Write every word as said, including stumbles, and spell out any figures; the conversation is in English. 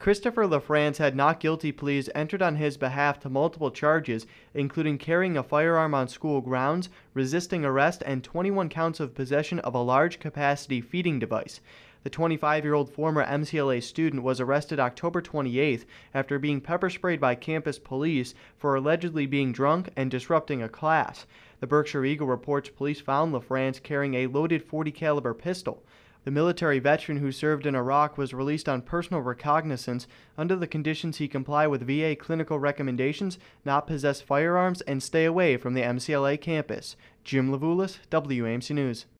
Christopher LaFrance had not guilty pleas entered on his behalf to multiple charges, including carrying a firearm on school grounds, resisting arrest, and twenty-one counts of possession of a large-capacity feeding device. The twenty-five-year-old former M C L A student was arrested October twenty-eighth after being pepper sprayed by campus police for allegedly being drunk and disrupting a class. The Berkshire Eagle reports police found LaFrance carrying a loaded forty caliber pistol. The military veteran who served in Iraq was released on personal recognizance under the conditions he comply with V A clinical recommendations, not possess firearms, and stay away from the M C L A campus. Jim Levulis, W A M C News.